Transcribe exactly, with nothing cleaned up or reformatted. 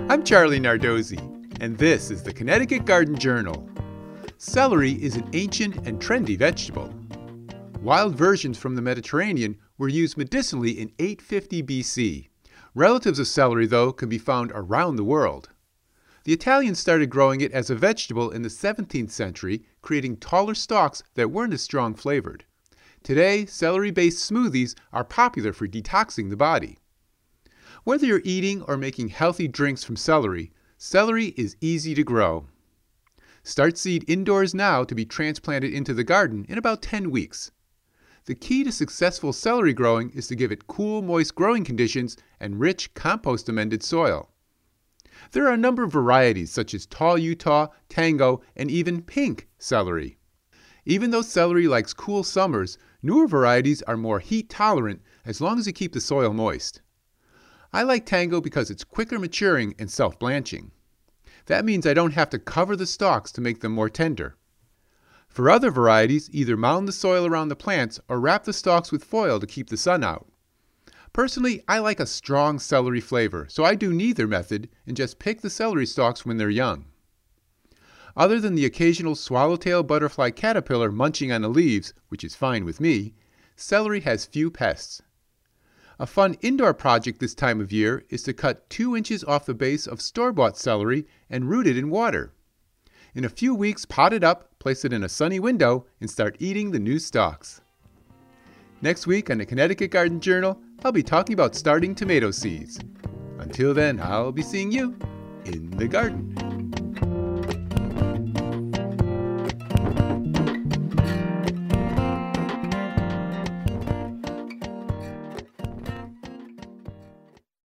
I'm Charlie Nardozzi, and this is the Connecticut Garden Journal. Celery is an ancient and trendy vegetable. Wild versions from the Mediterranean were used medicinally in eight fifty B C. Relatives of celery, though, can be found around the world. The Italians started growing it as a vegetable in the seventeenth century, creating taller stalks that weren't as strong flavored. Today, celery-based smoothies are popular for detoxing the body. Whether you're eating or making healthy drinks from celery, celery is easy to grow. Start seed indoors now to be transplanted into the garden in about ten weeks. The key to successful celery growing is to give it cool, moist growing conditions and rich, compost-amended soil. There are a number of varieties such as tall Utah, tango, and even pink celery. Even though celery likes cool summers, newer varieties are more heat tolerant as long as you keep the soil moist. I like tango because it's quicker maturing and self-blanching. That means I don't have to cover the stalks to make them more tender. For other varieties, either mound the soil around the plants or wrap the stalks with foil to keep the sun out. Personally, I like a strong celery flavor, so I do neither method and just pick the celery stalks when they're young. Other than the occasional swallowtail butterfly caterpillar munching on the leaves, which is fine with me, celery has few pests. A fun indoor project this time of year is to cut two inches off the base of store-bought celery and root it in water. In a few weeks, pot it up, place it in a sunny window, and start eating the new stalks. Next week on the Connecticut Garden Journal, I'll be talking about starting tomato seeds. Until then, I'll be seeing you in the garden.